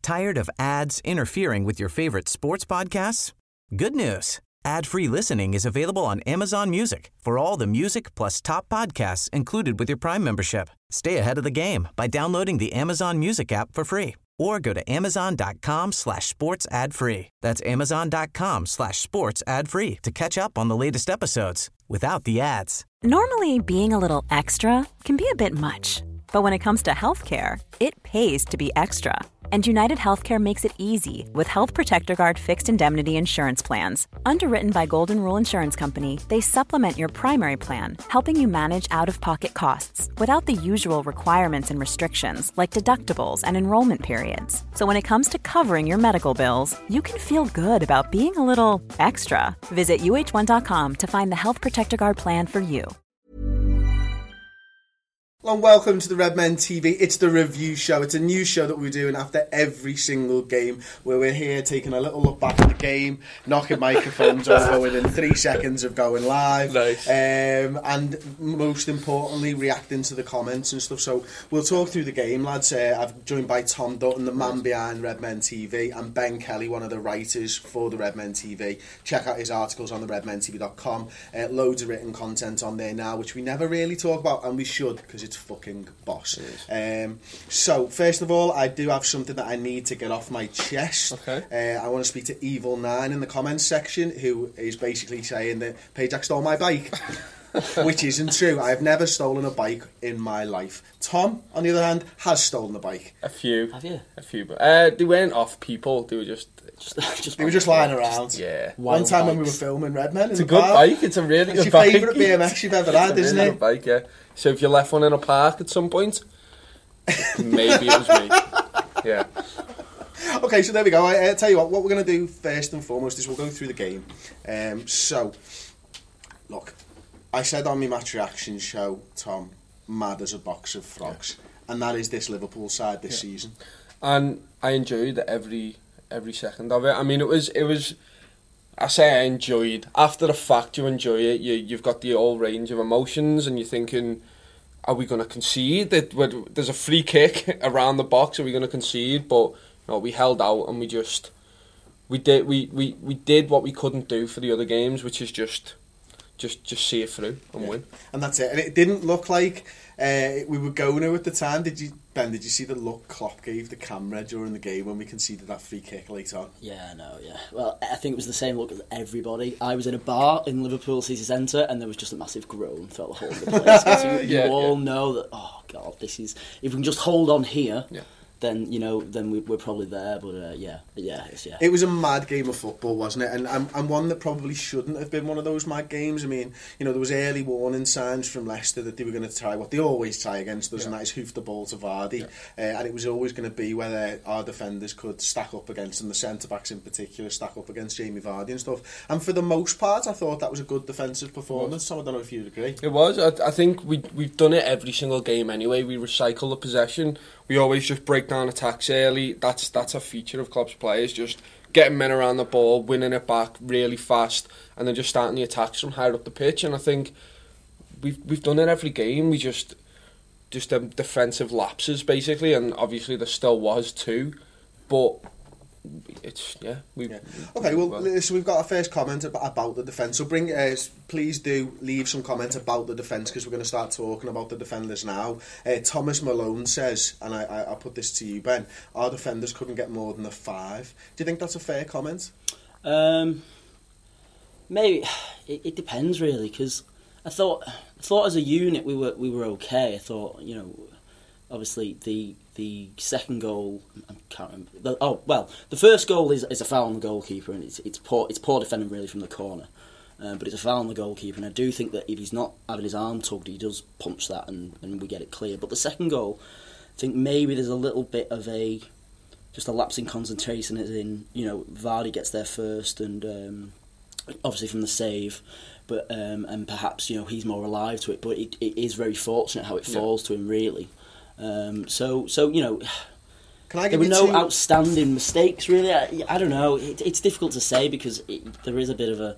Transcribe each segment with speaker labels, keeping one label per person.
Speaker 1: Tired of ads interfering with your favorite sports podcasts? Good news. Ad-free listening is available on Amazon Music for all the music plus top podcasts included with your Prime membership. Stay ahead of the game by downloading the Amazon Music app for free or go to amazon.com/sports ad free. That's amazon.com/sports ad free to catch up on the latest episodes without the ads.
Speaker 2: Normally, being a little extra can be a bit much, but when it comes to healthcare, it pays to be extra. And United Healthcare makes it easy with Health Protector Guard fixed indemnity insurance plans. Underwritten by Golden Rule Insurance Company, they supplement your primary plan, helping you manage out-of-pocket costs without the usual requirements and restrictions like deductibles and enrollment periods. So when it comes to covering your medical bills, you can feel good about being a little extra. Visit uh1.com to find the Health Protector Guard plan for you.
Speaker 3: Hello and welcome to the Redmen TV. It's the review show. It's a new show that we're doing after every single game, where we're here taking a little look back at the game, knocking microphones over within 3 seconds of going live.
Speaker 4: Nice.
Speaker 3: And most importantly, reacting to the comments and stuff. So we'll talk through the game, lads. I'm joined by Tom Dutton, the man behind Redmen TV, and Ben Kelly, one of the writers for the Redmen TV. Check out his articles on the redmentv.com. Loads of written content on there now, which we never really talk about, and we should, because it's fucking boss. So first of all, I do have something that I need to get off my chest.
Speaker 4: Okay.
Speaker 3: I want to speak to Evil9 in the comments section, who is basically saying that Pajak stole my bike. Which isn't true. I've never stolen a bike in my life. Tom, on the other hand, has stolen a bike.
Speaker 4: A few.
Speaker 5: Have you?
Speaker 4: A few. But they weren't off people. They were just
Speaker 3: They were just lying around.
Speaker 4: Yeah.
Speaker 3: One time when we were filming Redmen,
Speaker 4: it's a good bike. It's a really good bike.
Speaker 3: It's your favourite BMX you've ever had, isn't it?
Speaker 4: It's a really good bike, yeah. So if you left one in a park at some point, maybe it was me. Yeah.
Speaker 3: Okay, so there we go. I tell you what we're going to do first and foremost is we'll go through the game. So, look, I said on my match reaction show, Tom, mad as a box of frogs. Yeah. And that is this Liverpool side this season.
Speaker 4: And I enjoyed every second of it. I mean, it was. I say I enjoyed. After the fact, you enjoy it. You've got the whole range of emotions, and you're thinking, are we going to concede? There's a free kick around the box. Are we going to concede? But no, we held out, and we did what we couldn't do for the other games, which is just see it through and win. And
Speaker 3: that's it. And it didn't look like we were going to at the time. Did you see the look Klopp gave the camera during the game when we conceded that free kick late on?
Speaker 5: Yeah, I know, yeah. Well, I think it was the same look as everybody. I was in a bar in Liverpool City Centre and there was just a massive groan throughout the whole of the place. Because you all know that, oh, God, this is... If we can just hold on here... Yeah. Then we're probably there. But
Speaker 3: it was a mad game of football, wasn't it? And one that probably shouldn't have been one of those mad games. I mean, there was early warning signs from Leicester that they were going to try what they always try against us, and that is hoof the ball to Vardy. And it was always going to be whether our defenders could stack up against them, the centre backs in particular, stack up against Jamie Vardy and stuff. And for the most part, I thought that was a good defensive performance. So I don't know if you'd agree.
Speaker 4: It was. I think we've done it every single game anyway. We recycle the possession. We always just break down attacks early. That's a feature of Klopp's players, just getting men around the ball, winning it back really fast, and then just starting the attacks from higher up the pitch. And I think we've done it every game. We just defensive lapses basically, and obviously there still was too, but it's
Speaker 3: Okay, well, so we've got our first comment about the defence. So please do leave some comment about the defence, because we're going to start talking about the defenders now. Thomas Malone says, and I'll put this to you, Ben, our defenders couldn't get more than a 5. Do you think that's a fair comment?
Speaker 5: Maybe it depends really, because I thought as a unit we were okay. I thought, obviously the second goal, I can't remember. The first goal is a foul on the goalkeeper, and it's poor defending really from the corner. But it's a foul on the goalkeeper, and I do think that if he's not having his arm tugged, he does punch that, and we get it clear. But the second goal, I think maybe there's a little bit of just a lapse in concentration, as in, Vardy gets there first, and obviously from the save, but and perhaps he's more alive to it. But it is very fortunate how it falls to him, really. So there were no outstanding mistakes, really. I don't know. It's difficult to say, because there is a bit of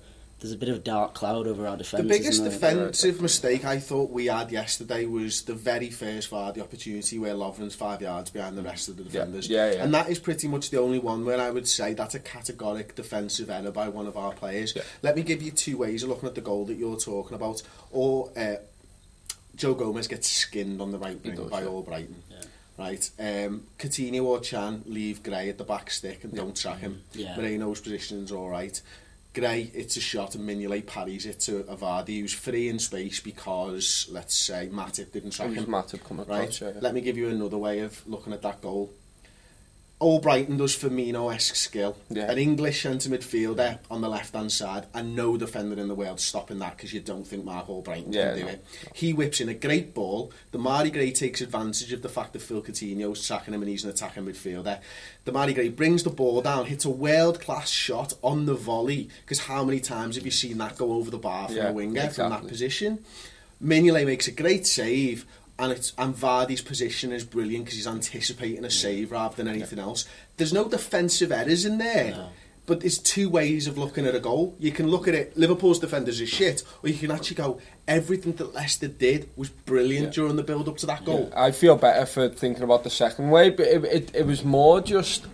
Speaker 5: there's a bit of a dark cloud over our defence.
Speaker 3: The biggest
Speaker 5: isn't there?
Speaker 3: defensive mistake I thought we had yesterday was the very first Vardy opportunity where Lovren's 5 yards behind the rest of the defenders.
Speaker 4: Yeah.
Speaker 3: And that is pretty much the only one where I would say that's a categoric defensive error by one of our players. Yeah. Let me give you 2 ways of looking at the goal that you're talking about. Or Joe Gomez gets skinned on the right wing by Albrighton. Yeah. Right, Coutinho or Chan leave Gray at the back stick and don't track him. Moreno's position's all right. Gray, it's a shot and Mignolet parries it to Vardy, who's free in space because, let's say, Matip didn't track him.
Speaker 4: Matip come across,
Speaker 3: right? Let me give you another way of looking at that goal. Albrighton does Firmino-esque skill. An English centre midfielder on the left-hand side, and no defender in the world stopping that because you don't think Mark Albrighton can do it. He whips in a great ball. Demarai Gray takes advantage of the fact that Phil Coutinho's tracking him and he's an attacking midfielder. Demarai Gray brings the ball down, hits a world-class shot on the volley, because how many times have you seen that go over the bar from a winger from that position? Mignolet makes a great save, and Vardy's position is brilliant because he's anticipating a save rather than anything else. There's no defensive errors in there, but there's 2 ways of looking at a goal. You can look at it, Liverpool's defenders are shit, or you can actually go, everything that Leicester did was brilliant during the build-up to that goal.
Speaker 4: I feel better for thinking about the second way, but it was more just,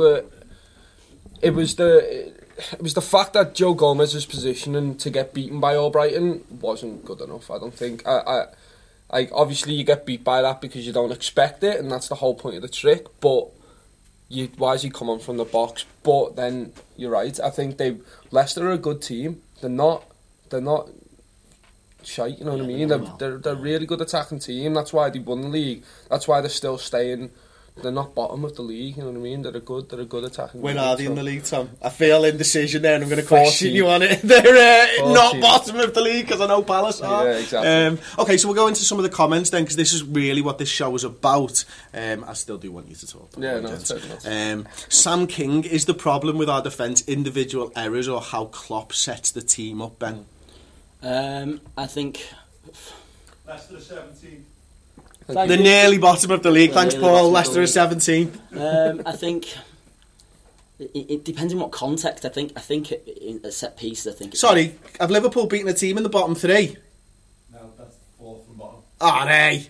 Speaker 4: it was the fact that Joe Gomez's positioning to get beaten by Albrighton wasn't good enough, I don't think. Obviously you get beat by that because you don't expect it, and that's the whole point of the trick, but why is he coming from the box? But then you're right, I think Leicester are a good team. They're not shite, you know what I mean? They're a really good attacking team. That's why they won the league. That's why they're still staying. They're not bottom of the league, you know what I mean? They're a good attacking.
Speaker 3: When are they in the league, Tom? I feel indecision there, and I'm going to question you on it. They're not bottom of the league, because I know Palace are.
Speaker 4: Yeah, exactly.
Speaker 3: Okay, so we'll go into some of the comments then, because this is really what this show is about. I still do want you to talk.
Speaker 4: Yeah, no, it's not.
Speaker 3: Sam King, is the problem with our defence individual errors or how Klopp sets the team up, Ben?
Speaker 5: I think
Speaker 6: Leicester 17th.
Speaker 3: They're nearly bottom of the league. Thanks, Paul. Leicester are 17th.
Speaker 5: I think it depends on what context. I think in a set piece.
Speaker 3: Sorry, have Liverpool beaten a team in the bottom 3?
Speaker 6: No, that's 4th from bottom.
Speaker 3: Oh, no.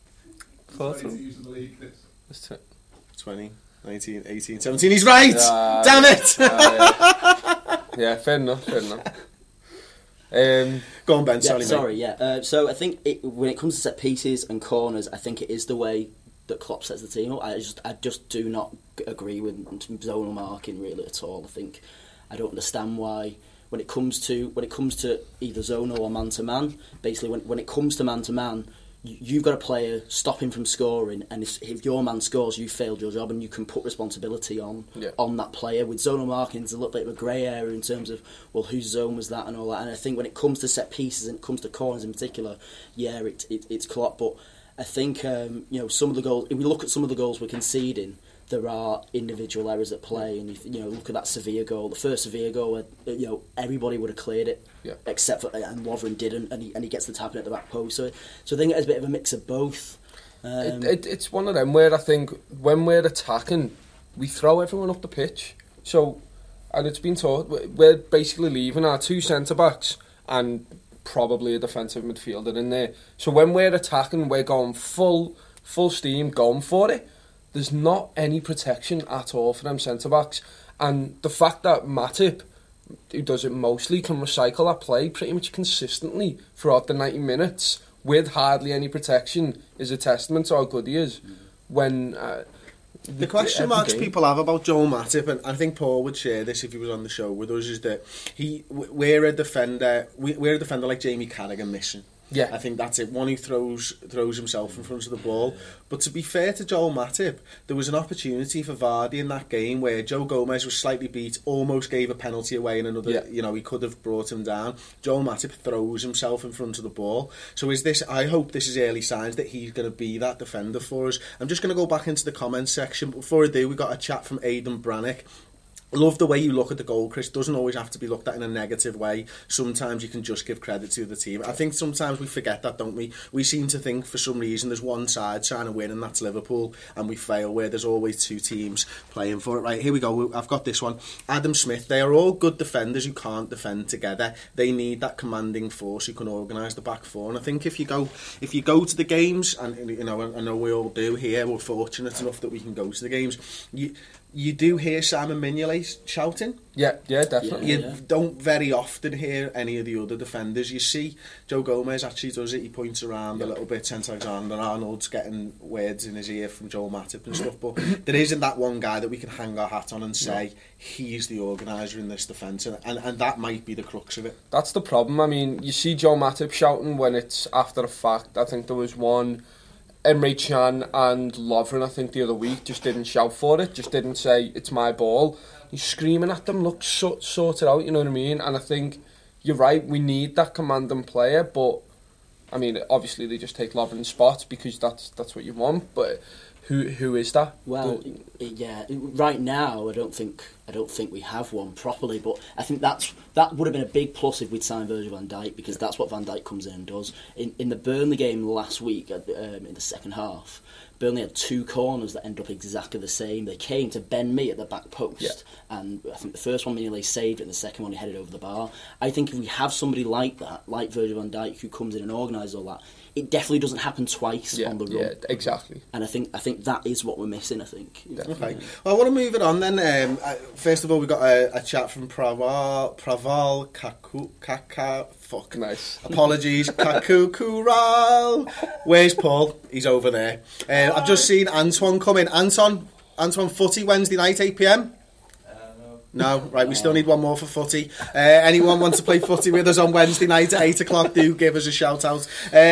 Speaker 6: 20,
Speaker 3: 19, 18, 17. He's right. Damn it.
Speaker 4: Yeah, fair enough.
Speaker 3: Go on, Ben.
Speaker 5: So I think when it comes to set pieces and corners, I think it is the way that Klopp sets the team up. I just do not agree with zonal marking really at all. I don't understand why when it comes to either zonal or man to man. Basically, when it comes to man, you've got a player stop him from scoring, and if your man scores, you failed your job, and you can put responsibility on that player. With zonal marking, there's a little bit of a grey area in terms of, well, whose zone was that and all that. And I think when it comes to set pieces and it comes to corners in particular, it's Klopp. But I think some of the goals. If we look at some of the goals we're conceding, there are individual errors at play, and look at that Sevilla goal, the first Sevilla goal, where everybody would have cleared it, except for and Lovren didn't, and he gets the tapping at the back post. So I think it's a bit of a mix of both.
Speaker 4: It's one of them where I think when we're attacking, we throw everyone up the pitch. So, and it's been taught, we're basically leaving our 2 centre backs and probably a defensive midfielder in there. So when we're attacking, we're going full steam, going for it. There's not any protection at all for them centre-backs. And the fact that Matip, who does it mostly, can recycle that play pretty much consistently throughout the 90 minutes with hardly any protection is a testament to how good he is. When
Speaker 3: the question marks people have about Joel Matip, and I think Paul would share this if he was on the show with us, is that we're a defender like Jamie Carragher missing.
Speaker 4: Yeah,
Speaker 3: I think that's it. One who throws himself in front of the ball. But to be fair to Joel Matip, there was an opportunity for Vardy in that game where Joe Gomez was slightly beat, almost gave a penalty away in another. He could have brought him down. Joel Matip throws himself in front of the ball. So I hope this is early signs that he's going to be that defender for us. I'm just going to go back into the comments section. But before I do, we got a chat from Aidan Brannick. I love the way you look at the goal, Chris. Doesn't always have to be looked at in a negative way. Sometimes you can just give credit to the team. I think sometimes we forget that, don't we? We seem to think for some reason there's one side trying to win, and that's Liverpool, and we fail where there's always two teams playing for it. Right, here we go. I've got this one. Adam Smith. They are all good defenders who can't defend together. They need that commanding force who can organise the back four. And I think if you go to the games, and you know, I know we all do here. We're fortunate enough that we can go to the games. You do hear Simon Mignolet shouting.
Speaker 4: Yeah, definitely.
Speaker 3: You don't very often hear any of the other defenders. You see Joe Gomez actually does it. He points around a little bit. Trent Alexander-Arnold's getting words in his ear from Joel Matip and stuff. But there isn't that one guy that we can hang our hat on and say he's the organiser in this defence. And that might be the crux of it.
Speaker 4: That's the problem. I mean, you see Joe Matip shouting when it's after a fact. I think there was one... Emre Can and Lovren, I think, the other week, just didn't shout for it, just didn't say, it's my ball. He's screaming at them, look, sort it out, you know what I mean? And I think, you're right, we need that commanding player, but, I mean, obviously they just take Lovren's spot because that's what you want, but who is that?
Speaker 5: Well, yeah, right now I don't think we have one properly, but I think that would have been a big plus if we'd signed Virgil van Dijk, because that's what Van Dijk comes in and does. In the Burnley game last week, in the second half, Burnley had two corners that end up exactly the same. They came to Ben Mee at the back post, and I think the first one Mignolet saved it, and the second one he headed over the bar. I think if we have somebody like that, like Virgil van Dijk, who comes in and organises all that, it definitely doesn't happen twice on the run. Yeah,
Speaker 4: exactly.
Speaker 5: And I think that is what we're missing, I think.
Speaker 3: Okay. Well, I want to move it on then. First of all, we got a chat from Praval Kaka. Fuck.
Speaker 4: Nice.
Speaker 3: Apologies. Kaku Kural. Where's Paul? He's over there. I've just seen Antoine come in. Anton, footy Wednesday night, 8 p.m? No, right, we still need one more for footy. Anyone wants to play footy with us on Wednesday night at 8 o'clock, do give us a shout out.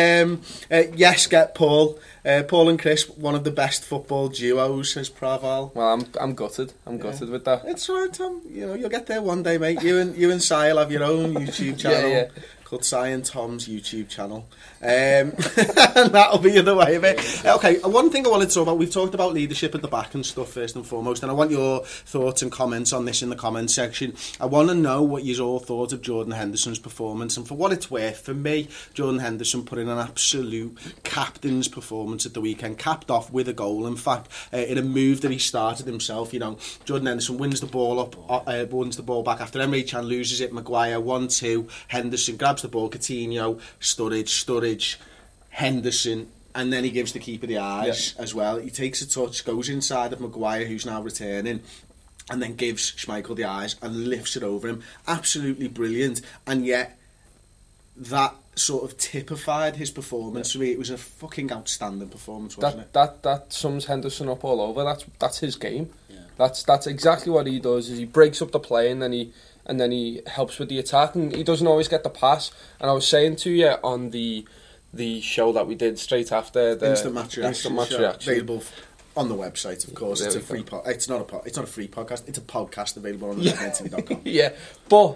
Speaker 3: Yes, get Paul. Paul and Chris, one of the best football duos, says Praval.
Speaker 4: Well, I'm gutted. I'm gutted with that.
Speaker 3: It's right, Tom. You know, you'll get there one day, mate. You and Si will have your own YouTube channel. Called Si and Tom's YouTube channel. And that'll be the way of it. Okay, one thing I wanted to talk about, we've talked about leadership at the back and stuff first and foremost, and I want your thoughts and comments on this in the comments section. I want to know what you all thought of Jordan Henderson's performance, and for what it's worth, for me, Jordan Henderson put in an absolute captain's performance at the weekend, capped off with a goal, in fact, in a move that he started himself. You know, Jordan Henderson wins the ball back after Emre Can loses it, Maguire 1-2, Henderson grabs the ball, Coutinho, Sturridge, Henderson, and then he gives the keeper the eyes as well. He takes a touch, goes inside of Maguire, who's now returning, and then gives Schmeichel the eyes and lifts it over him. Absolutely brilliant. And yet, that sort of typified his performance. For me, it was a fucking outstanding performance, wasn't it?
Speaker 4: That sums Henderson up all over. That's his game. Yeah. That's exactly what he does. Is he breaks up the play and then he helps with the attack, and he doesn't always get the pass. And I was saying to you on the show that we did straight after the
Speaker 3: Instant Match Reaction, available on the website, of course. It's a free it's not a free podcast. It's a podcast available on redmentv.com.
Speaker 4: Yeah, but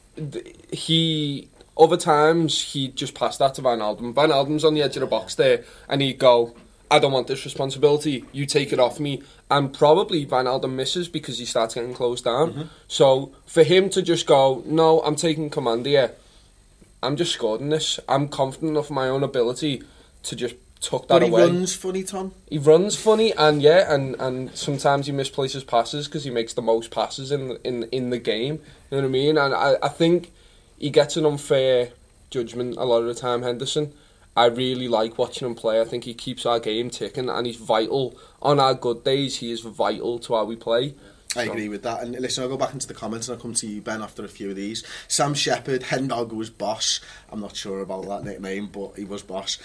Speaker 4: he other times he just passed that to Van Alden. Van Alden's on the edge of the box there, and he'd go, I don't want this responsibility, you take it off me. And probably Van Alden misses because he starts getting closed down. Mm-hmm. So for him to just go, no, I'm taking command here, I'm just scoring this. I'm confident enough in my own ability to just tuck that away.
Speaker 3: But he runs funny, Tom.
Speaker 4: He runs funny, and sometimes he misplaces passes because he makes the most passes in the game. You know what I mean? And I think he gets an unfair judgment a lot of the time, Henderson. I really like watching him play. I think he keeps our game ticking, and he's vital. On our good days, he is vital to how we play.
Speaker 3: I agree with that. And listen, I'll go back into the comments and I'll come to you, Ben, after a few of these. Sam Shepherd, Hendog was boss. I'm not sure about that nickname, but he was boss.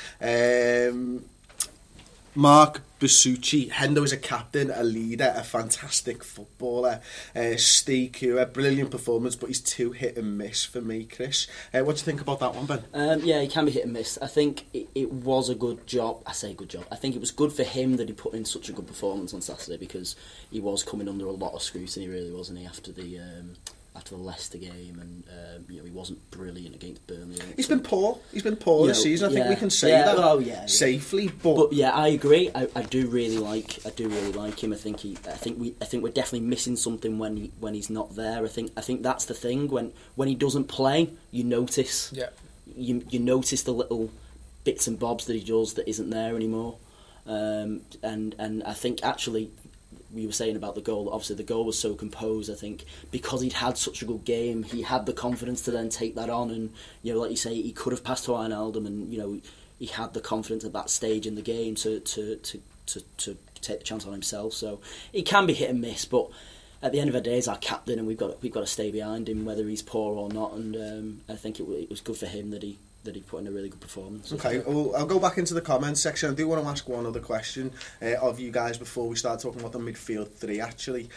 Speaker 3: Mark Basucci, Hendo is a captain, a leader, a fantastic footballer. Steve Cure, brilliant performance, but he's too hit and miss for me, Chris. What do you think about that one, Ben?
Speaker 5: Yeah, he can be hit and miss. I think it was a good job. I say good job. I think it was good for him that he put in such a good performance on Saturday, because he was coming under a lot of scrutiny, really, wasn't he, after after the Leicester game, and he wasn't brilliant against Burnley.
Speaker 3: He's been poor this season. I think we can say that safely. But
Speaker 5: yeah, I agree. I do really like him. I think we're definitely missing something when he's not there. I think that's the thing. When he doesn't play, you notice. Yeah. You notice the little bits and bobs that he does that isn't there anymore. And I think actually, we were saying about the goal, obviously the goal was so composed. I think because he'd had such a good game, he had the confidence to then take that on, and like you say, he could have passed to Wijnaldum, and he had the confidence at that stage in the game to take the chance on himself. So it can be hit and miss, but at the end of the day, he's our captain, and we've got to stay behind him whether he's poor or not. And I think it was good for him that he put in a really good performance.
Speaker 3: Okay, well, I'll go back into the comments section. I do want to ask one other question of you guys before we start talking about the midfield three, actually.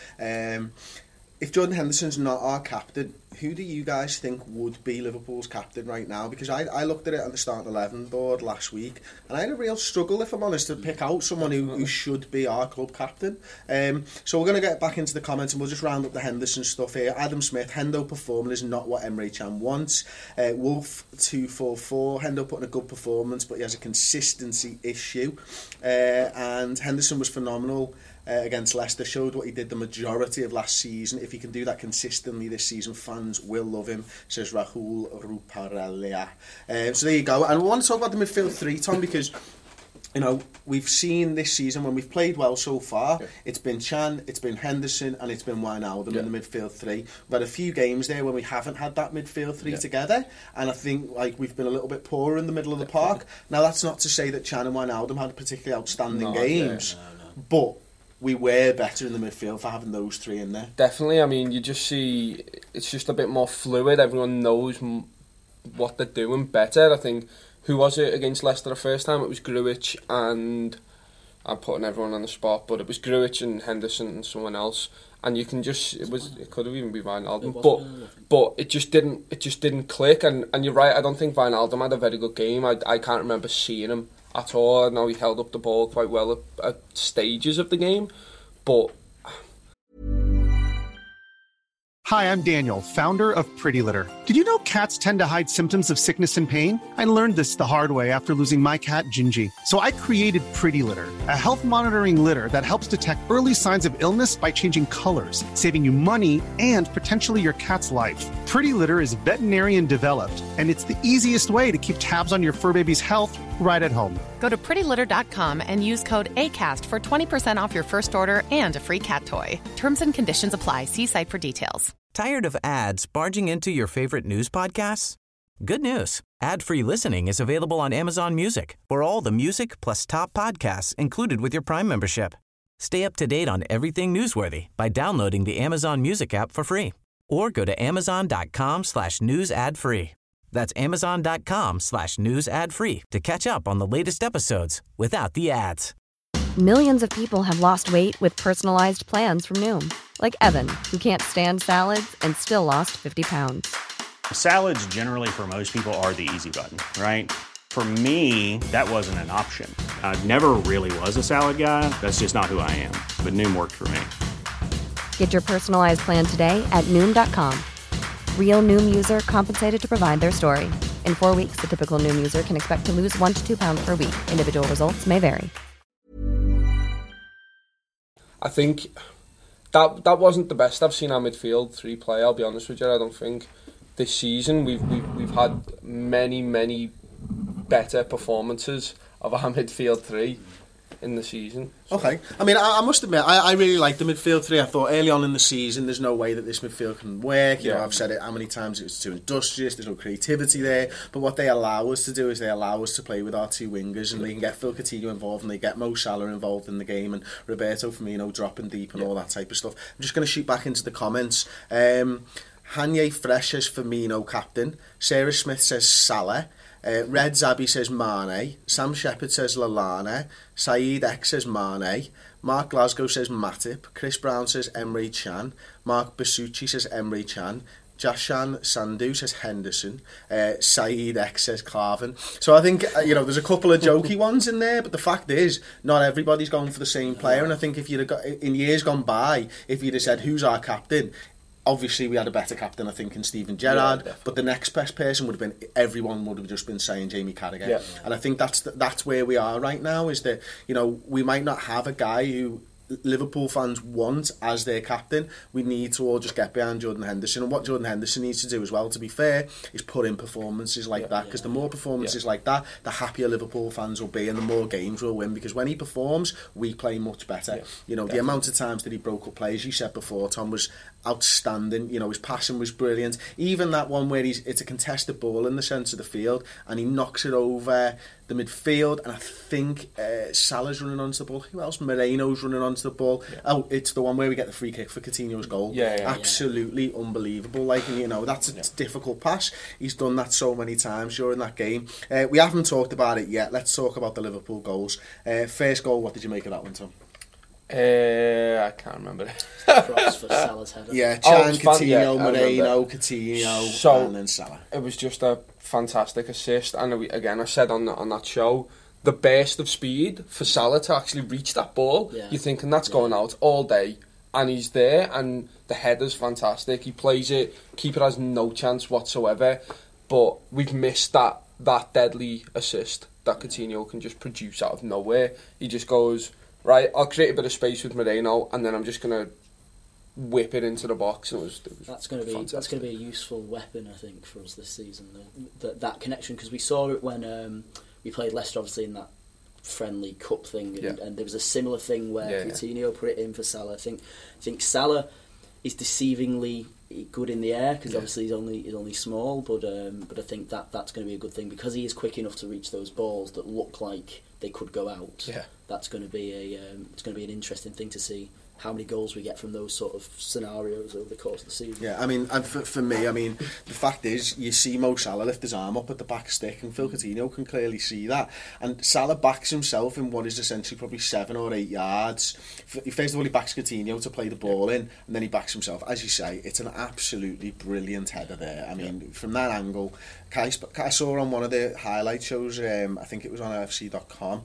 Speaker 3: If Jordan Henderson's not our captain, who do you guys think would be Liverpool's captain right now? Because I looked at it on the starting 11 board last week, and I had a real struggle, if I'm honest, to pick out someone who should be our club captain. So we're going to get back into the comments, and we'll just round up the Henderson stuff here. Adam Smith, Hendo performing is not what Emre Can wants. Wolf 244, Hendo putting a good performance, but he has a consistency issue. And Henderson was phenomenal against Leicester, showed what he did the majority of last season. If he can do that consistently this season, fans will love him, says Rahul Ruparelia. So there you go. And we want to talk about the midfield three, Tom, because we've seen this season when we've played well so far, it's been Can, it's been Henderson, and it's been Wijnaldum in the midfield three. We've had a few games there when we haven't had that midfield three together, and I think we've been a little bit poorer in the middle of the park. Now that's not to say that Can and Wijnaldum had particularly outstanding games, but we were better in the midfield for having those three in there.
Speaker 4: Definitely. I mean, you just see it's just a bit more fluid. Everyone knows what they're doing better. I think, who was it against Leicester the first time? It was Grujic, and I'm putting everyone on the spot, but it was Grujic and Henderson and someone else. And you can just it could have even been Wijnaldum, but it just didn't click. And you're right. I don't think Wijnaldum had a very good game. I can't remember seeing him at all. I know he held up the ball quite well at stages of the game, but...
Speaker 7: Hi, I'm Daniel, founder of Pretty Litter. Did you know cats tend to hide symptoms of sickness and pain? I learned this the hard way after losing my cat, Gingy. So I created Pretty Litter, a health monitoring litter that helps detect early signs of illness by changing colors, saving you money and potentially your cat's life. Pretty Litter is veterinarian developed, and it's the easiest way to keep tabs on your fur baby's health right at home.
Speaker 8: Go to prettylitter.com and use code ACAST for 20% off your first order and a free cat toy. Terms and conditions apply. See site for details.
Speaker 1: Tired of ads barging into your favorite news podcasts? Good news. Ad-free listening is available on Amazon Music for all the music plus top podcasts included with your Prime membership. Stay up to date on everything newsworthy by downloading the Amazon Music app for free. Or go to amazon.com/news ad free. That's amazon.com/news ad free to catch up on the latest episodes without the ads.
Speaker 2: Millions of people have lost weight with personalized plans from Noom. Like Evan, who can't stand salads and still lost 50 pounds.
Speaker 9: Salads generally for most people are the easy button, right? For me, that wasn't an option. I never really was a salad guy. That's just not who I am. But Noom worked for me.
Speaker 2: Get your personalized plan today at Noom.com. Real Noom user compensated to provide their story. In 4 weeks, the typical Noom user can expect to lose 1 to 2 pounds per week. Individual results may vary.
Speaker 4: I think that wasn't the best I've seen our midfield three play. I'll be honest with you. I don't think this season we've had many better performances of our midfield three in the season.
Speaker 3: Okay. I mean, I must admit, I really like the midfield three. I thought early on in the season, there's no way that this midfield can work. You know, I've said it how many times, it's too industrious, there's no creativity there. But what they allow us to do is they allow us to play with our two wingers, and they can get Phil Coutinho involved, and they get Mo Salah involved in the game, and Roberto Firmino dropping deep and all that type of stuff. I'm just going to shoot back into the comments. Hanye Fresh says Firmino captain. Sarah Smith says Salah. Red Zabby says Mane. Sam Shepherd says Lallana. Saeed X says Mane. Mark Glasgow says Matip. Chris Brown says Emre Can. Mark Basucci says Emre Can. Jashan Sandhu says Henderson. Saeed X says Carvin. So I think there's a couple of jokey ones in there, but the fact is not everybody's going for the same player. And I think if you'd have got in years gone by, if you'd have said who's our captain, obviously we had a better captain, I think, in Steven Gerrard, but the next best person would have been, everyone would have just been saying Jamie Carragher. And I think that's where we are right now, is that, you know, we might not have a guy who Liverpool fans want as their captain. We need to all just get behind Jordan Henderson, and what Jordan Henderson needs to do as well, to be fair, is put in performances like that, because the more performances like that, the happier Liverpool fans will be and the more games we'll win, because when he performs, we play much better. You know, the amount of times that he broke up plays, you said before, Tom, was outstanding. You know, his passing was brilliant. Even that one where it's a contested ball in the centre of the field and he knocks it over the midfield, and I think Salah's running onto the ball. Who else? Moreno's running onto the ball. Oh, it's the one where we get the free kick for Coutinho's goal. Absolutely unbelievable. Like, you know, that's a difficult pass. He's done that so many times during that game. We haven't talked about it yet. Let's talk about the Liverpool goals. First goal, what did you make of that one, Tom?
Speaker 4: I can't remember it.
Speaker 5: Cross for Salah's header.
Speaker 3: Yeah, Chan, Coutinho, Moreno, Coutinho, and then Salah.
Speaker 4: It was just a fantastic assist, and again, I said on that show, the burst of speed for Salah to actually reach that ball. You're thinking that's going out all day, and he's there, and the header's fantastic. He plays it, keeper has no chance whatsoever, but we've missed that deadly assist that Coutinho can just produce out of nowhere. He just goes, right, I'll create a bit of space with Moreno, and then I'm just going to whip it into the box. And it was
Speaker 5: that's going to be a useful weapon, I think, for us this season. That connection, because we saw it when we played Leicester, obviously, in that friendly cup thing, and there was a similar thing where Coutinho put it in for Salah. I think Salah is deceivingly good in the air, because obviously he's only small, but I think that's going to be a good thing, because he is quick enough to reach those balls that look like they could go out. That's going to be it's going to be an interesting thing to see how many goals we get from those sort of scenarios over the course of the season.
Speaker 3: Yeah, I mean, and for me, I mean, the fact is, you see Mo Salah lift his arm up at the back stick, and Phil Coutinho can clearly see that. And Salah backs himself in what is essentially probably 7 or 8 yards. First of all, he backs Coutinho to play the ball in, and then he backs himself. As you say, it's an absolutely brilliant header there. I mean, from that angle, I saw on one of the highlight shows, I think it was on AFC.com,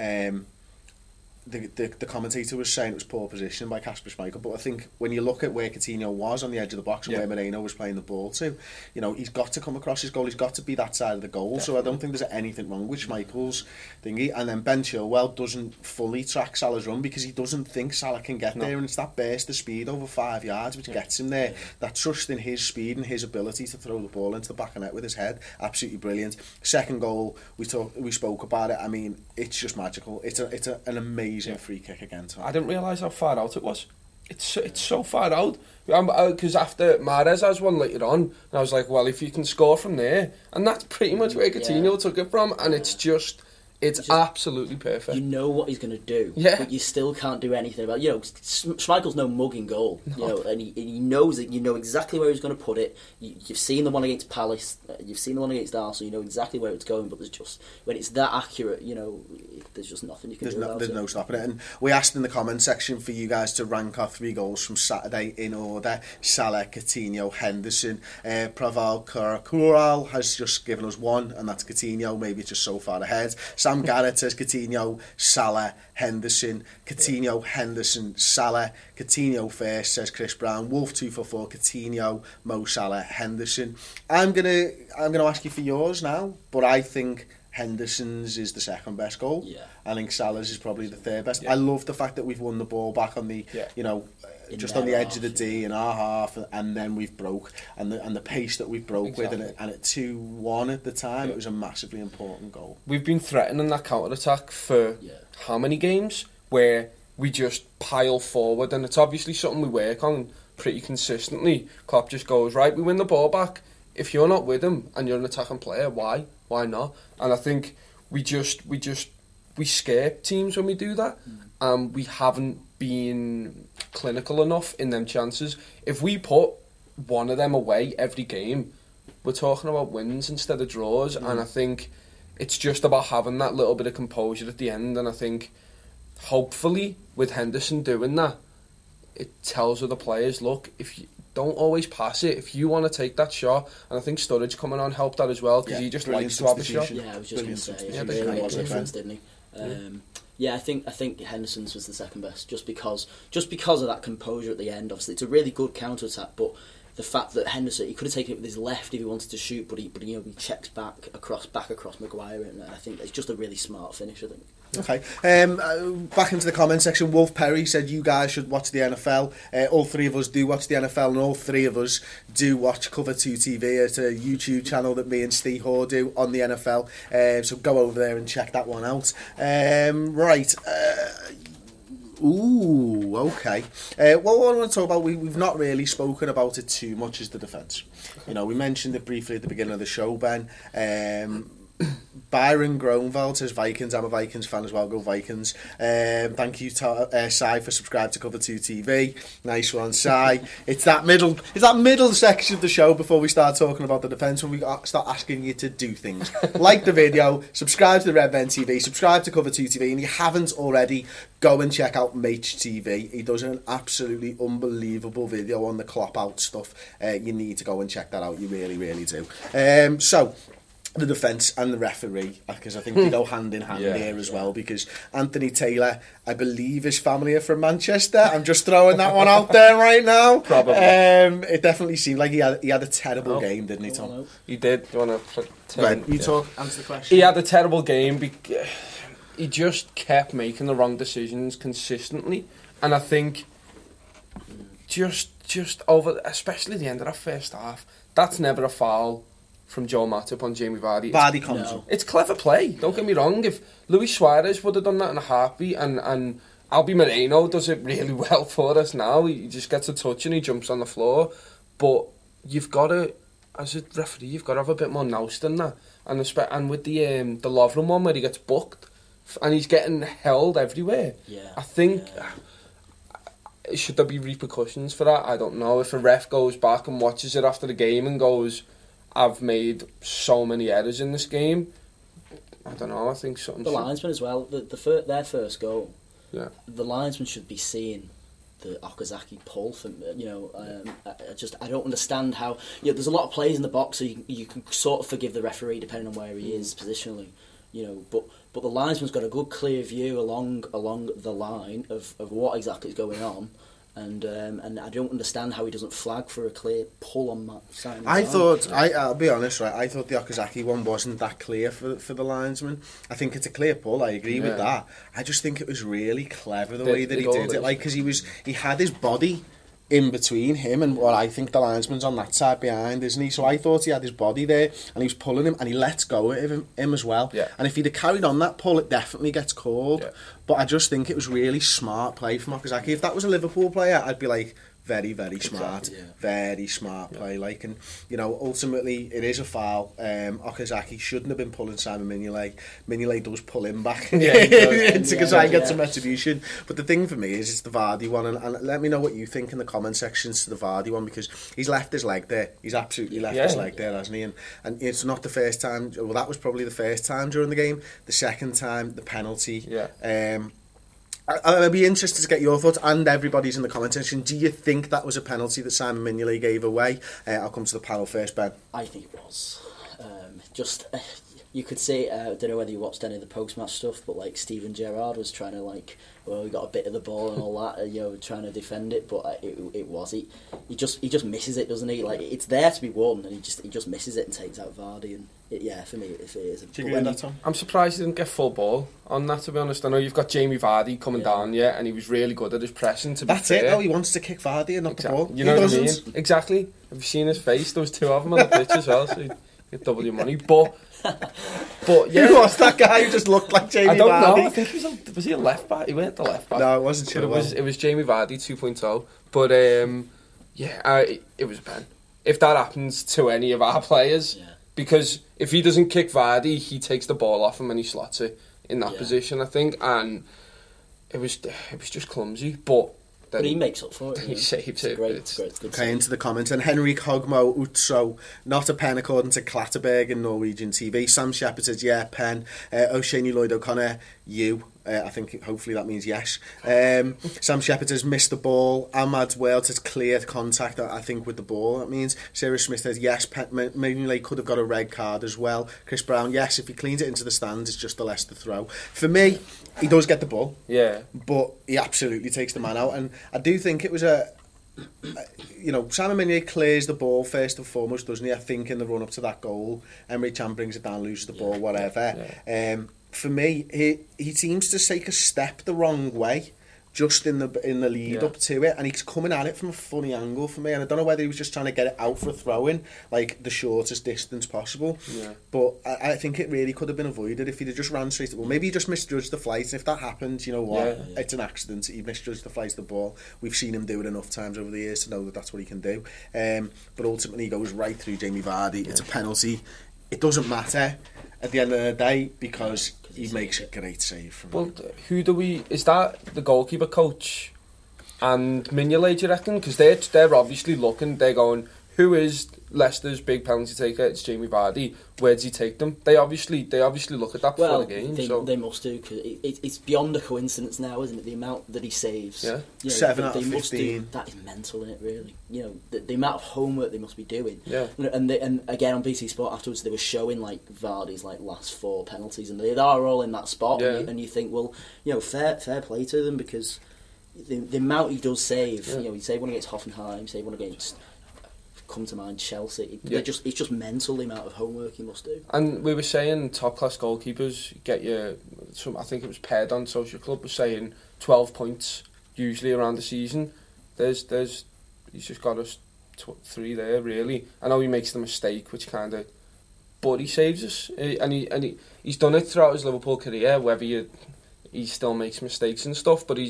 Speaker 3: the commentator was saying it was poor position by Kasper Schmeichel, but I think when you look at where Coutinho was on the edge of the box and where Moreno was playing the ball to, you know, he's got to come across his goal, he's got to be that side of the goal. So I don't think there's anything wrong with Schmeichel's thingy. And then Ben Chilwell doesn't fully track Salah's run, because he doesn't think Salah can get there, and it's that burst of speed over 5 yards which gets him there. That trust in his speed and his ability to throw the ball into the back of net with his head, absolutely brilliant. Second goal, we spoke about it. I mean, it's just magical. It's an amazing free kick again, Tom.
Speaker 4: I didn't realise how far out it was. It's so far out. Because after Mahrez has one later on, and I was like, well, if you can score from there, and that's pretty much where Coutinho took it from, and it's absolutely perfect.
Speaker 5: You know what he's going to do, but you still can't do anything about it. You know, Schmeichel's no mug in goal, you know, and he knows it. You know exactly where he's going to put it. You've seen the one against Palace, you've seen the one against Arsenal, you know exactly where it's going, but there's just, when it's that accurate, you know, there's just nothing you can do about it.
Speaker 3: There's no stopping it. And we asked in the comment section for you guys to rank our 3 goals from Saturday in order: Salah, Coutinho, Henderson. Praval Kural has just given us 1, and that's Coutinho. Maybe it's just so far ahead. Sam Garrett says Coutinho, Salah, Henderson. Coutinho, Henderson, Salah. Coutinho first, says Chris Brown. Wolf 244, Coutinho, Mo Salah, Henderson. I'm gonna ask you for yours now, but I think Henderson's is the second best goal. I think Salah's is probably the third best. I love the fact that we've won the ball back on the, you know, just on the edge of the D in our half, and then we've broke, and the pace that we've broke with, and at 2-1 at the time, it was a massively important goal.
Speaker 4: We've been threatening that counter-attack for how many games, where we just pile forward, and it's obviously something we work on pretty consistently. Klopp just goes, right, we win the ball back. If you're not with him and you're an attacking player, why not? And I think we scare teams when we do that, and we haven't been clinical enough in them chances. If we put one of them away every game, we're talking about wins instead of draws, and I think it's just about having that little bit of composure at the end. And I think hopefully with Henderson doing that, it tells other players, look, if you don't always pass it, if you want to take that shot. And I think Sturridge coming on helped that as well, because he just likes to have a shot.
Speaker 5: Yeah, I was just going to say, he really made a difference, didn't he? Yeah, I think Henderson's was the second best, just because of that composure at the end. Obviously, it's a really good counter attack, but the fact that Henderson, he could have taken it with his left if he wanted to shoot, but he checks back across Maguire, and I think it's just a really smart finish, I think.
Speaker 3: Okay. Back into the comment section, Wolf Perry said you guys should watch the NFL. All three of us do watch the NFL, and all three of us do watch Cover 2 TV. It's a YouTube channel that me and Steve Hoare do on the NFL. So go over there and check that one out. Right. Ooh, okay. What I want to talk about, we've not really spoken about it too much, is the defence. You know, we mentioned it briefly at the beginning of the show, Ben. Byron Gronvald says Vikings. I'm a Vikings fan as well. Go Vikings. Thank you to Sai for subscribing to Cover 2 TV. Nice one, Sai. It's that middle section of the show before we start talking about the defence, when we start asking you to do things. Like the video, subscribe to the Red Men TV, subscribe to Cover 2 TV, and you haven't already, go and check out Mage TV. He does an absolutely unbelievable video on the Klopp out stuff. You need to go and check that out. You really, really do. So the defence and the referee, because I think they go hand in hand here as well, because Anthony Taylor, I believe his family are from Manchester. I'm just throwing that one out there right now.
Speaker 4: Probably.
Speaker 3: It definitely seemed like he had a terrible game, didn't he, Tom?
Speaker 4: He did. Do you want to
Speaker 3: answer the question?
Speaker 4: He had a terrible game. He just kept making the wrong decisions consistently, and I think just over, especially the end of that first half, that's never a foul from Joe Matip on Jamie Vardy.
Speaker 3: Vardy comes in.
Speaker 4: It's clever play, don't get me wrong. If Luis Suarez would have done that in a heartbeat, and Albi Moreno does it really well for us now, he just gets a touch and he jumps on the floor. But you've got to, as a referee, you've got to have a bit more nous than that. And with the Lovren one where he gets booked and he's getting held everywhere, I think... Should there be repercussions for that? I don't know. If a ref goes back and watches it after the game and goes, I've made so many errors in this game, I don't know, I think something...
Speaker 5: The linesman as well, their first goal,
Speaker 4: the
Speaker 5: linesman should be seeing the Okazaki pull from, I don't understand how... there's a lot of players in the box, so you can sort of forgive the referee depending on where he is positionally, but the linesman's got a good clear view along the line of what exactly is going on. And I don't understand how he doesn't flag for a clear pull on that side.
Speaker 3: I'll be honest, right? I thought the Okazaki one wasn't that clear for the linesman. I think it's a clear pull. I agree with that. I just think it was really clever the way that he did it, because he had his body in between him and what I think the linesman's on that side behind, isn't he? So I thought he had his body there and he was pulling him and he lets go of him as well. Yeah. And if he'd have carried on that pull, it definitely gets called. Yeah. But I just think it was really smart play from Okazaki. If that was a Liverpool player, I'd be like, very, very smart. Exactly, very smart play. And, ultimately, it is a foul. Okazaki shouldn't have been pulling Simon Mignolet. Mignolet does pull him back to try and get some retribution. But the thing for me is it's the Vardy one. And let me know what you think in the comment sections to the Vardy one, because he's left his leg there. He's absolutely left his leg there, hasn't he? And it's not the first time. Well, that was probably the first time during the game. The second time, the penalty. I'd be interested to get your thoughts, and everybody's in the comment section. Do you think that was a penalty that Simon Mignolet gave away? I'll come to the panel first, Ben.
Speaker 5: I think it was. You could say, I don't know whether you watched any of the post-match stuff, but Steven Gerrard was trying to he got a bit of the ball and all that, trying to defend it, but it was he just misses it, doesn't he? It's there to be won, and he just misses it and takes out Vardy, and for me, if it is.
Speaker 3: Do you agree with that, Tom?
Speaker 4: I'm surprised he didn't get full ball on that, to be honest. I know you've got Jamie Vardy coming down, and he was really good at his pressing.
Speaker 3: That's it, though. He wants to kick Vardy and not the ball.
Speaker 4: You know what I mean? Exactly. Have you seen his face? There was two of them on the pitch as well, so you get double your money. But yeah,
Speaker 3: who was that guy who just looked like Jamie Vardy?
Speaker 4: I don't know. I think was he a left back? He went the left back.
Speaker 3: No, it wasn't Chilwell.
Speaker 4: It was Jamie Vardy 2.0. But it was a pen. If that happens to any of our players, because if he doesn't kick Vardy, he takes the ball off him and he slots it in that position, I think, and it was just clumsy, but
Speaker 5: he makes up for it.
Speaker 4: He saves it.
Speaker 5: Great,
Speaker 3: okay, into the comments. And Henrik Hogmo Utso, not a pen according to Clatterberg and Norwegian TV. Sam Shepherd says, pen. O'Shane Lloyd O'Connor, you. I think hopefully that means yes. Sam Shepherd has missed the ball. Ahmad Wales has cleared contact, I think, with the ball. That means Sarah Smith says yes. Mignolet could have got a red card as well. Chris Brown, yes, if he cleans it into the stands, it's just a Leicester throw. For me, he does get the ball.
Speaker 4: Yeah.
Speaker 3: But he absolutely takes the man out. And I do think it was Simon Mignolet clears the ball first and foremost, doesn't he? I think in the run up to that goal, Emre Can brings it down, loses the ball, whatever.
Speaker 4: Yeah.
Speaker 3: For me, he seems to take a step the wrong way just in the lead up to it, and he's coming at it from a funny angle for me, and I don't know whether he was just trying to get it out for a throw-in, like the shortest distance possible. Yeah. But I think it really could have been avoided if he'd have just ran straight to the ball. Maybe he just misjudged the flight, and if that happens, you know what, it's an accident. He misjudged the flight of the ball. We've seen him do it enough times over the years to know that that's what he can do. But ultimately he goes right through Jamie Vardy. It's a penalty. It doesn't matter at the end of the day because he makes a great save from it.
Speaker 4: Is that the goalkeeper coach and Mignolet, do you reckon? Because they're obviously looking, they're going, who is Leicester's big penalty taker? It's Jamie Vardy. Where does he take them? They obviously look at that before the game.
Speaker 5: They must do, because it's beyond a coincidence now, isn't it? The amount that he saves.
Speaker 3: Yeah. 7 out of 15.
Speaker 5: That is mental, isn't it? Really. The amount of homework they must be doing.
Speaker 4: Yeah.
Speaker 5: And again on BT Sport afterwards, they were showing like Vardy's like last 4 penalties, and they are all in that spot. Yeah. And you think, well, fair play to them, because the amount he does save. Yeah. You say one against Hoffenheim, say one against, come to mind, Chelsea. It's just mental, the amount of homework you must do.
Speaker 4: And we were saying top class goalkeepers get I think it was Paired on Social Club was saying 12 points usually around the season. He's just got us 3 there really. I know he makes the mistake, which but he saves us, and he's done it throughout his Liverpool career. Whether he still makes mistakes and stuff, but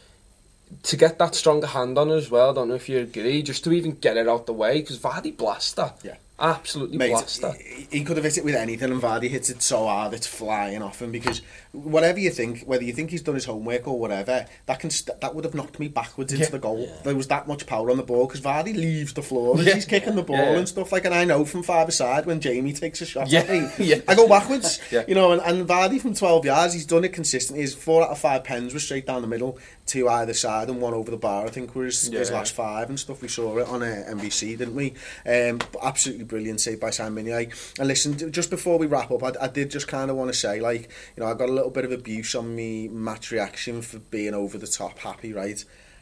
Speaker 4: to get that stronger hand on it as well, I don't know if you agree, just to even get it out the way, because Vardy blasts that. Yeah. Absolutely blast that.
Speaker 3: He could have hit it with anything, and Vardy hits it so hard it's flying off him, because whatever you think, whether you think he's done his homework or whatever, that would have knocked me backwards into the goal. Yeah. There was that much power on the ball, because Vardy leaves the floor as he's kicking the ball and stuff, and I know from 5-a-side when Jamie takes a shot at me, I go backwards. And Vardy from 12 yards, he's done it consistently. His 4 out of 5 pens were straight down the middle, 2 either side and 1 over the bar, I think were his last 5 and stuff. We saw it on NBC, didn't we? But absolutely brilliant save by Simon Mignolet. And listen, just before we wrap up, I did just kind of want to say, I got a little bit of abuse on me match reaction for being over the top happy, right?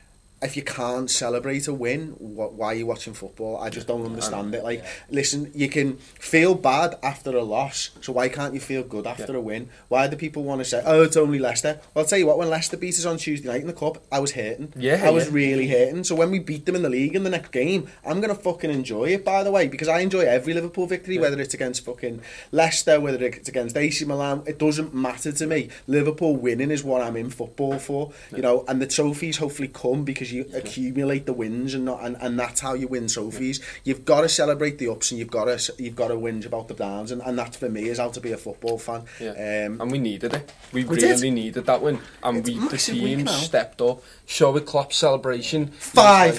Speaker 3: If you can't celebrate a win, why are you watching football? I just don't understand it. Listen, you can feel bad after a loss, so why can't you feel good after a win? Why do people want to say, oh, it's only Leicester? Well, I'll tell you what, when Leicester beat us on Tuesday night in the Cup, I was hurting. I was really hurting. So when we beat them in the league in the next game, I'm going to fucking enjoy it, by the way, because I enjoy every Liverpool victory, whether it's against fucking Leicester, whether it's against AC Milan, it doesn't matter to me. Liverpool winning is what I'm in football for, and the trophies hopefully come because you accumulate the wins, and that's how you win trophies. You've got to celebrate the ups, and you've got to whinge about the downs, and that for me is how to be a football fan.
Speaker 4: And we needed it. We really needed that win, and the team stepped up. Show with Klopp's celebration, 5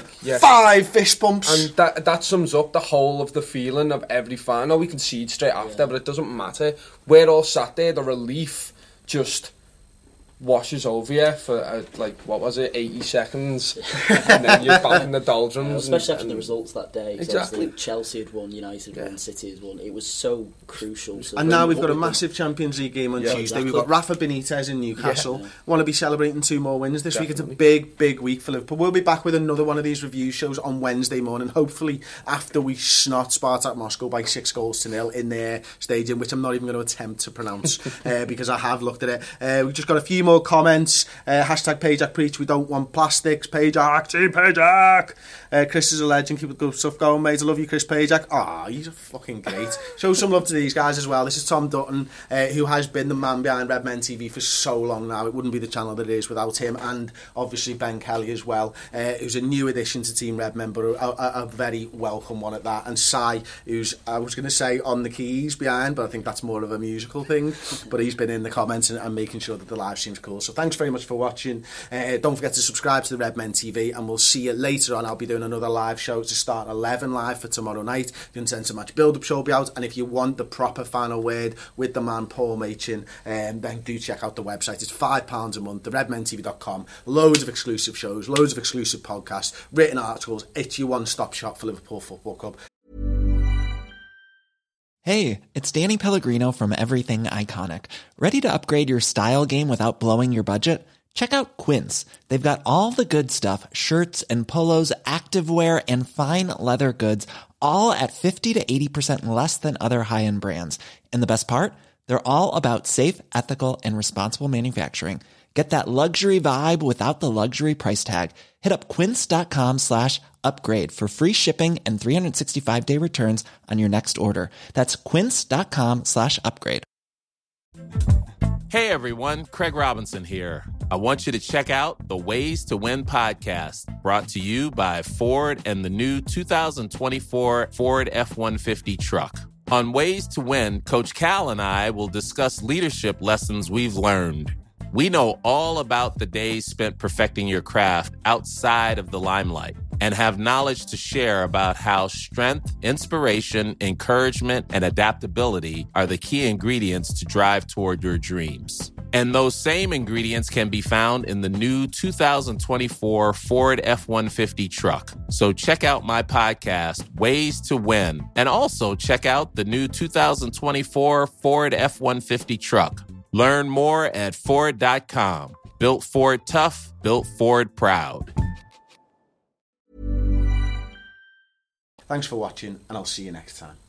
Speaker 4: fist bumps, and that sums up the whole of the feeling of every fan. I know we concede straight after, but it doesn't matter. We're all sat there. The relief just washes over you for 80 seconds, and then you're back in the doldrums.
Speaker 5: Especially after the results that day. Exactly. Chelsea had won, United had won, City had won. It was so crucial. So
Speaker 3: and now we've got a massive Champions League game on Tuesday. Exactly. We've got Rafa Benitez in Newcastle. Want to be celebrating 2 more wins this week. It's a big week for Liverpool. We'll be back with another one of these review shows on Wednesday morning, hopefully after we snot Spartak Moscow by 6-0 in their stadium, which I'm not even going to attempt to pronounce because I have looked at it. We've just got a few more comments. Hashtag Pajak Preach. We don't want plastics. Pajak, Team Pajak. Chris is a legend. Keep the good stuff going, mate. I love you, Chris Pajak. He's a fucking great. Show some love to these guys as well. This is Tom Dutton, who has been the man behind Red Men TV for so long now. It wouldn't be the channel that it is without him, and obviously Ben Kelly as well, who's a new addition to Team Red Men, but a very welcome one at that. And Sai, who's, I was going to say on the keys behind, but I think that's more of a musical thing. But he's been in the comments and making sure that the live stream seems cool. So thanks very much for watching. Don't forget to subscribe to the Red Men TV, and we'll see you later on. I'll be doing another live show to start 11 live for tomorrow night. The Uncensored Match build-up show will be out, and if you want the proper final word with the man Paul Machin, then do check out the website. It's £5 a month, theredmentv.com. Loads of exclusive shows, loads of exclusive podcasts, written articles. It's your one-stop shop for Liverpool Football Club.
Speaker 10: Hey, it's Danny Pellegrino from Everything Iconic. Ready to upgrade your style game without blowing your budget? Check out Quince. They've got all the good stuff, shirts and polos, activewear, and fine leather goods, all at 50 to 80% less than other high-end brands. And the best part? They're all about safe, ethical, and responsible manufacturing. Get that luxury vibe without the luxury price tag. Hit up quince.com/upgrade for free shipping and 365-day returns on your next order. That's quince.com/upgrade.
Speaker 11: Hey everyone, Craig Robinson here. I want you to check out the Ways to Win podcast, brought to you by Ford and the new 2024 Ford F-150 truck. On Ways to Win, Coach Cal and I will discuss leadership lessons we've learned. We know all about the days spent perfecting your craft outside of the limelight and have knowledge to share about how strength, inspiration, encouragement, and adaptability are the key ingredients to drive toward your dreams. And those same ingredients can be found in the new 2024 Ford F-150 truck. So check out my podcast, Ways to Win, and also check out the new 2024 Ford F-150 truck. Learn more at Ford.com. Built Ford tough, built Ford proud.
Speaker 3: Thanks for watching, and I'll see you next time.